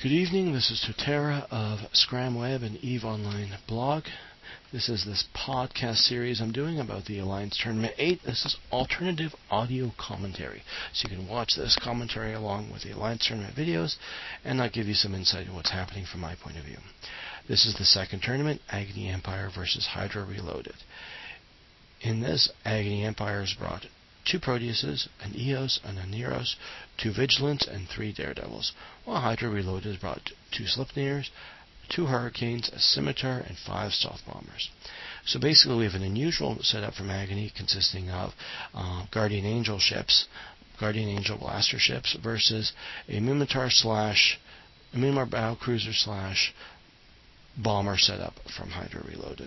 Good evening, this is Totera of ScramWeb and EVE Online blog. This is this podcast series I'm doing about the Alliance Tournament 8. This is alternative audio commentary. So you can watch this commentary along with the Alliance Tournament videos, and I'll give you some insight into what's happening from my point of view. This is the second tournament, Agony Empire versus Hydra Reloaded. In this, Agony Empire has brought 2 Proteuses, an Eos, and a Neros, 2 Vigilants, and 3 Daredevils, while Hydra Reloaded has brought 2 Sleipnirs, 2 Hurricanes, a Scimitar, and 5 Stealth Bombers. So basically we have an unusual setup from Agony consisting of Guardian Angel ships, Guardian Angel blaster ships, versus a Minmatar Battlecruiser / bomber setup from Hydra Reloaded.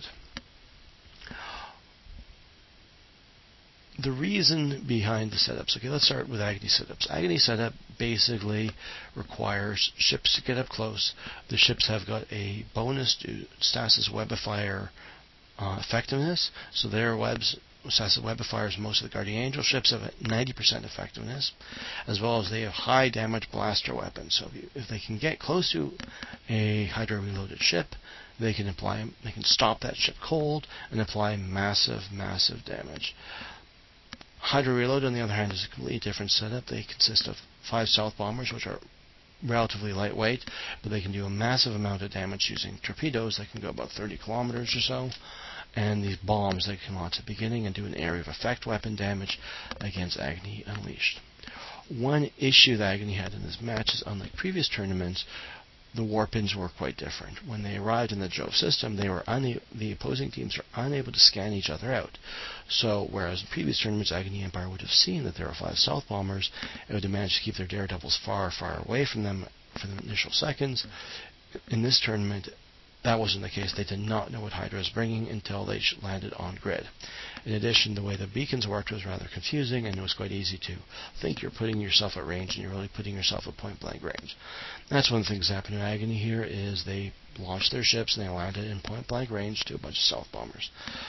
The reason behind the setups. Okay, let's start with Agony setups. Agony setup basically requires ships to get up close. The ships have got a bonus to Stasis Webifier effectiveness, so their Stasis Webifiers, most of the Guardian Angel ships have 90% effectiveness, as well as they have high damage blaster weapons. So if they can get close to a Hydra Reloaded ship, they can stop that ship cold and apply massive damage. Hydra Reloaded, on the other hand, is a completely different setup. They consist of 5 Stealth Bombers, which are relatively lightweight, but they can do a massive amount of damage using torpedoes that can go about 30 kilometers or so, and these bombs that come launch at the beginning and do an area of effect weapon damage against Agony Unleashed. One issue that Agony had in this match is, unlike previous tournaments, the warpins were quite different. When they arrived in the Jove system, the opposing teams were unable to scan each other out. So, whereas in previous tournaments, Agony Empire would have seen that there were 5 Stealth Bombers, it would have managed to keep their Daredevils far away from them for the initial seconds. In this tournament, that wasn't the case. They did not know what Hydra was bringing until they landed on grid. In addition, the way the beacons worked was rather confusing, and it was quite easy to think you're putting yourself at range, and you're really putting yourself at point-blank range. That's one of the things that happened to Agony here, is they launched their ships, and they landed in point-blank range to a bunch of Stealth Bombers.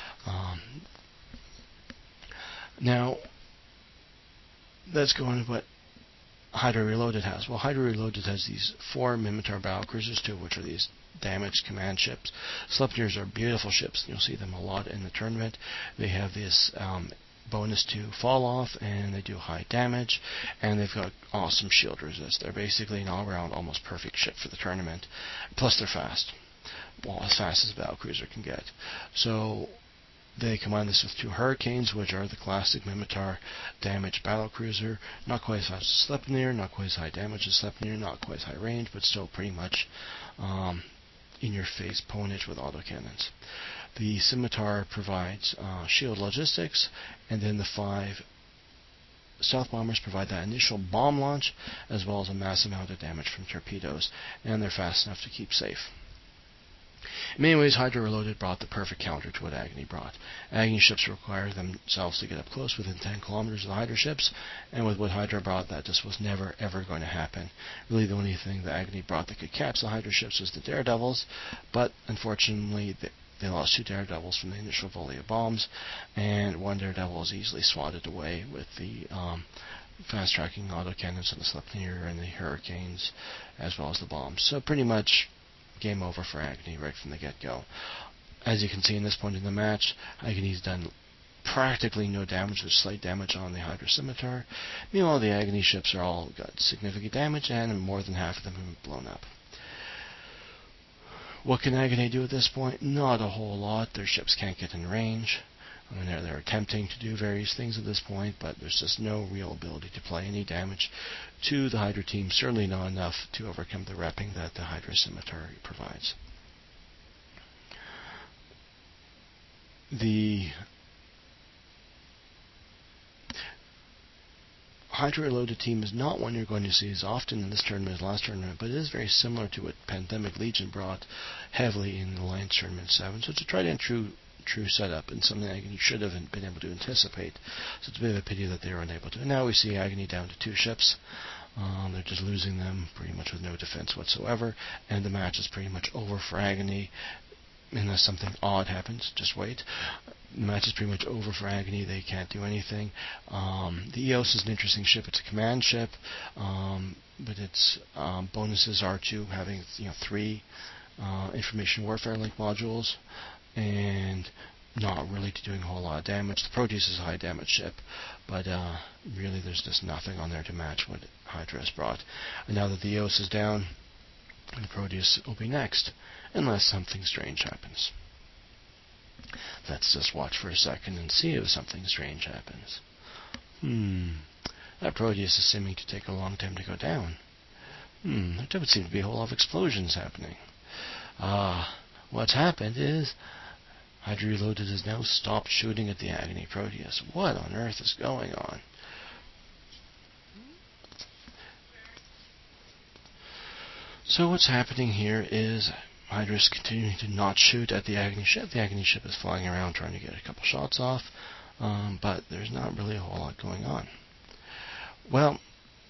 Now, let's go into what Hydra Reloaded has. Well, Hydra Reloaded has these 4 Minmatar Battlecruisers, 2 of which are these damaged command ships. Sleipnirs are beautiful ships. You'll see them a lot in the tournament. They have this bonus to fall off, and they do high damage, and they've got awesome shield resist. They're basically an all-around, almost perfect ship for the tournament. Plus, they're fast. Well, as fast as a battlecruiser can get. So they combine this with 2 Hurricanes, which are the classic Minmatar damage battlecruiser. Not quite as fast as Sleipnir, not quite as high damage as Sleipnir, not quite as high range, but still pretty much in-your-face ponage with autocannons. The Scimitar provides shield logistics, and then the 5 Stealth Bombers provide that initial bomb launch, as well as a massive amount of damage from torpedoes, and they're fast enough to keep safe. In many ways, Hydra Reloaded brought the perfect counter to what Agony brought. Agony ships require themselves to get up close within 10 kilometers of the Hydra ships, and with what Hydra brought, that just was never, ever going to happen. Really, the only thing that Agony brought that could catch the Hydra ships was the Daredevils, but unfortunately, they lost 2 Daredevils from the initial volley of bombs, and 1 Daredevil was easily swatted away with the fast-tracking autocannons on the Sleipnir and the Hurricanes, as well as the bombs. So pretty much game over for Agony right from the get-go. As you can see in this point in the match, Agony's done practically no damage, with slight damage on the Hydra Scimitar. Meanwhile, the Agony ships are all got significant damage, and more than half of them have been blown up. What can Agony do at this point? Not a whole lot. Their ships can't get in range. I mean, they're attempting to do various things at this point, but there's just no real ability to play any damage to the Hydra team, certainly not enough to overcome the repping that the Hydra Scimitar provides. The Hydra Reloaded team is not one you're going to see as often in this tournament as last tournament, but it is very similar to what Pandemic Legion brought heavily in the Alliance Tournament 7. So it's a tried and true setup, and something Agony should have been able to anticipate. So it's a bit of a pity that they were unable to. And now we see Agony down to 2 ships. They're just losing them pretty much with no defense whatsoever, and the match is pretty much over for Agony. Unless something odd happens, just wait. The match is pretty much over for Agony. They can't do anything. The Eos is an interesting ship. It's a command ship. but its bonuses are to having 3 information warfare link modules, and not really to doing a whole lot of damage. The Proteus is a high damage ship, but really there's just nothing on there to match what Hydra has brought. And now that the EOS is down, the Proteus will be next, unless something strange happens. Let's just watch for a second and see if something strange happens. That Proteus is seeming to take a long time to go down. There doesn't seem to be a whole lot of explosions happening. What's happened is Hydra Reloaded has now stopped shooting at the Agony Proteus. What on earth is going on? So what's happening here is Hydra's continuing to not shoot at the Agony ship. The Agony ship is flying around trying to get a couple shots off, but there's not really a whole lot going on. Well,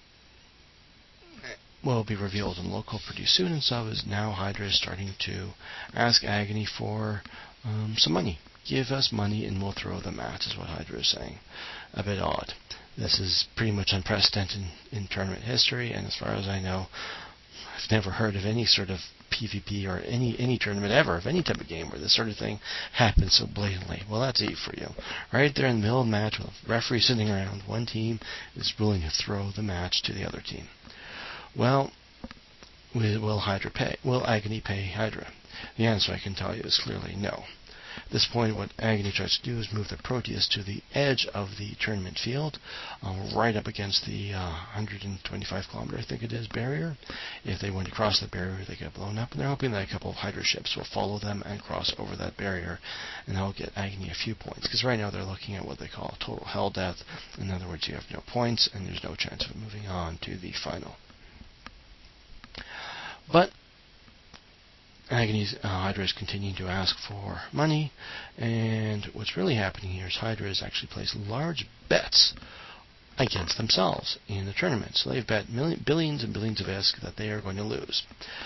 what will be revealed in local pretty soon and stuff is now Hydra is starting to ask Agony for some money. Give us money and we'll throw the mat, is what Hydra is saying. A bit odd. This is pretty much unprecedented in tournament history, and as far as I know, I've never heard of any sort of PvP or any tournament ever, of any type of game where this sort of thing happens so blatantly. Well, that's Eve for you. Right there in the middle of the match with a referee sitting around, one team is willing to throw the match to the other team. Well, will Hydra pay? Will Agony pay Hydra? The answer I can tell you is clearly no. At this point, what Agony tries to do is move the Proteus to the edge of the tournament field, right up against the 125 kilometer, I think it is, barrier. If they want to cross the barrier, they get blown up, and they're hoping that a couple of Hydra ships will follow them and cross over that barrier, and that'll get Agony a few points, because right now they're looking at what they call total hell death. In other words, you have no points, and there's no chance of moving on to the final. But Hydra is continuing to ask for money, and what's really happening here is Hydra has actually placed large bets against themselves in the tournament. So they've bet billions and billions of ISK that they are going to lose.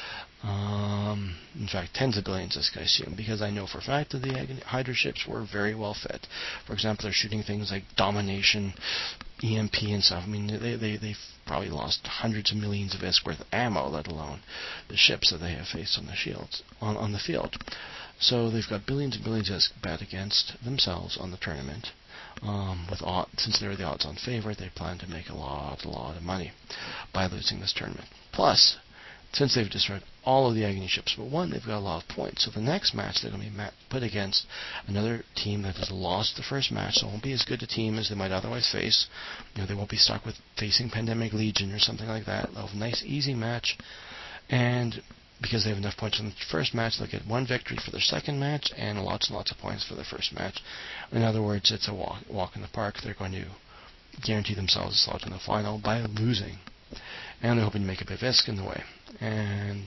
In fact, tens of billions, I assume, because I know for a fact that the Hydra ships were very well fit. For example, they're shooting things like Domination, EMP, and stuff. I mean, they've probably lost hundreds of millions of ISK worth of ammo, let alone the ships that they have faced on the shields on the field. So they've got billions and billions of ISK bet against themselves on the tournament. Since they're the odds-on favorite, they plan to make a lot of money by losing this tournament. Plus, since they've destroyed all of the Agony ships but one, they've got a lot of points. So the next match they're going to be put against another team that has lost the first match, so it won't be as good a team as they might otherwise face. They won't be stuck with facing Pandemic Legion or something like that. They'll have a nice, easy match, and because they have enough points in the first match, they'll get one victory for their second match and lots and lots of points for their first match. In other words, it's a walk in the park. They're going to guarantee themselves a slot in the final by losing. And they're hoping to make a bit of ISK in the way. And,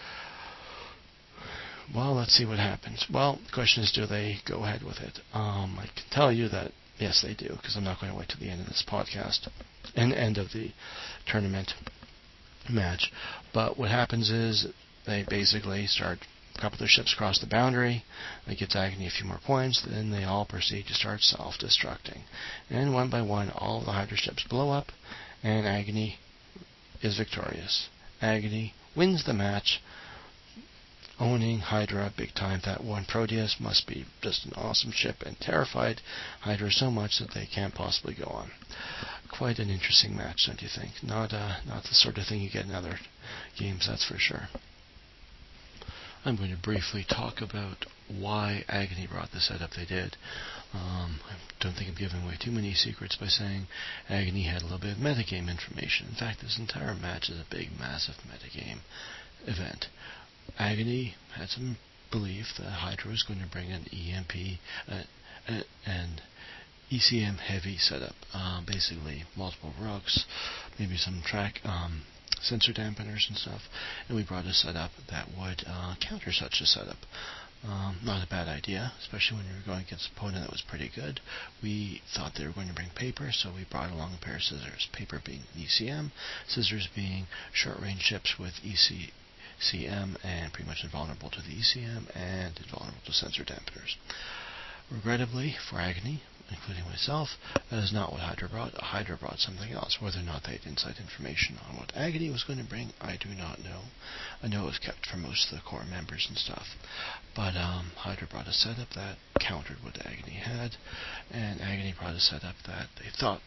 well, let's see what happens. Well, the question is, do they go ahead with it? I can tell you that, yes, they do, because I'm not going to wait till the end of this podcast and end of the tournament match. But what happens is they basically start a couple of their ships across the boundary. They get Agony a few more points. Then they all proceed to start self-destructing. And one by one, all of the Hydra ships blow up, and Agony is victorious. Agony wins the match, owning Hydra big time. That one Proteus must be just an awesome ship, and terrified Hydra so much that they can't possibly go on. Quite an interesting match, don't you think? Not the sort of thing you get in other games, that's for sure. I'm going to briefly talk about why Agony brought the setup they did. I don't think I'm giving away too many secrets by saying Agony had a little bit of metagame information. In fact, this entire match is a big, massive metagame event. Agony had some belief that Hydra was going to bring an EMP and ECM heavy setup, basically multiple rooks, maybe some track sensor dampeners and stuff, and we brought a setup that would counter such a setup. Not a bad idea, especially when you were going against an opponent that was pretty good. We thought they were going to bring paper, so we brought along a pair of scissors. Paper being ECM, scissors being short-range ships with ECM and pretty much invulnerable to the ECM and invulnerable to sensor dampeners. Regrettably, for Agony, including myself, that is not what Hydra brought. Hydra brought something else. Whether or not they had inside information on what Agony was going to bring, I do not know. I know it was kept from most of the core members and stuff. But Hydra brought a setup that countered what Agony had, and Agony brought a setup that they thought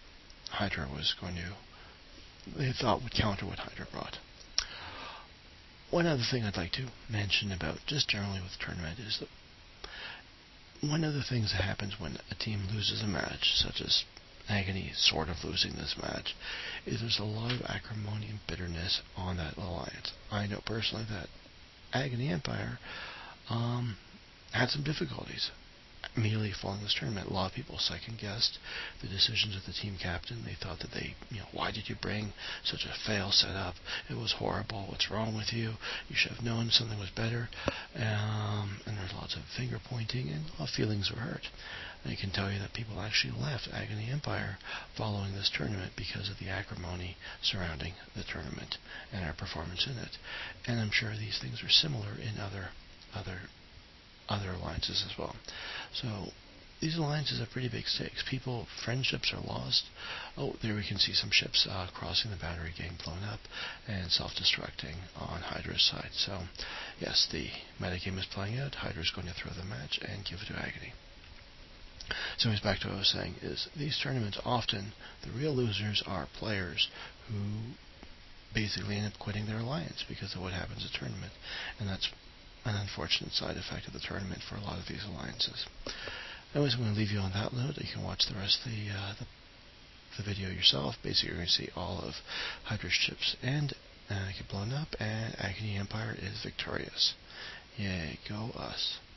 would counter what Hydra brought. One other thing I'd like to mention about just generally with the tournament is that one of the things that happens when a team loses a match, such as Agony sort of losing this match, is there's a lot of acrimony and bitterness on that alliance. I know personally that Agony Empire had some difficulties immediately following this tournament. A lot of people second-guessed the decisions of the team captain. They thought that why did you bring such a fail setup? It was horrible. What's wrong with you? You should have known something was better. And there's lots of finger-pointing, and a lot of feelings were hurt. I can tell you that people actually left Agony Empire following this tournament because of the acrimony surrounding the tournament and our performance in it. And I'm sure these things are similar in other alliances as well. So these alliances have pretty big stakes. Friendships are lost. Oh, there we can see some ships crossing the boundary, getting blown up, and self-destructing on Hydra's side. So yes, the metagame is playing out. Hydra's going to throw the match and give it to Agony. So anyways, back to what I was saying, is these tournaments often, the real losers are players who basically end up quitting their alliance because of what happens at tournament. And that's an unfortunate side effect of the tournament for a lot of these alliances. Anyways, I'm going to leave you on that note. You can watch the rest of the video yourself. Basically, you're going to see all of Hydra's ships and get blown up, and Agony Empire is victorious. Yay, go us.